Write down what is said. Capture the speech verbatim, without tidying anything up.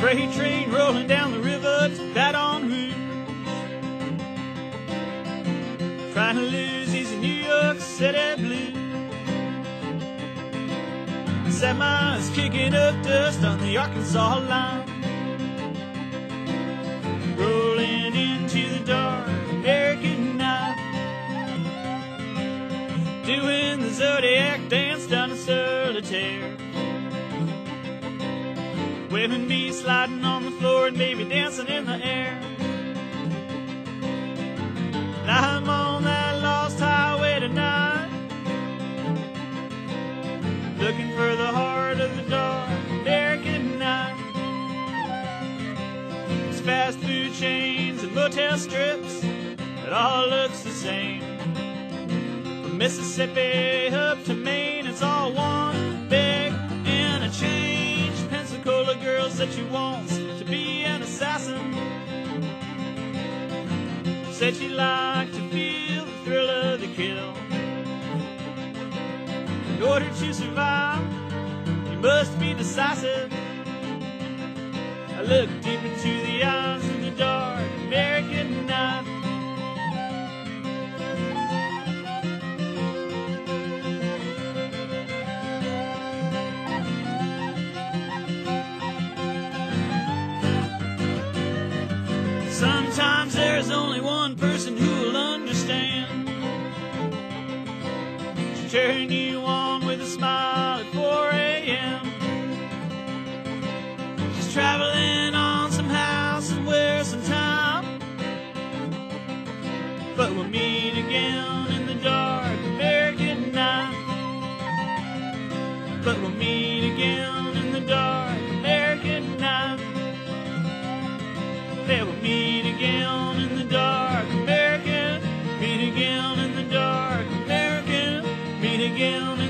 freight train rolling down the river to Baton Rouge, trying to lose these New York City blues. Semi's kicking up dust on the Arkansas line, rolling into the dark American night, doing the Zodiac dance down the solitaire. Women be sliding on the floor and baby dancing in the air. And I'm on that lost highway tonight, looking for the heart of the dark American night. It's fast food chains and motel strips, it all looks the same. From Mississippi up to Maine, it's all one big interchange. Pensacola girl said she wants to be an assassin, said she liked to feel the thrill of the kill. In order to survive, you must be decisive. I look deep into the eyes of the dark American night. Sometimes there's only one person who will understand. She'll turn you on with a smile at four a.m. She's traveling on some house and wear some time, but we'll meet again in the dark American night. But we'll meet again in the dark American night. They will meet again in the dark American, meet again in the dark American, meet again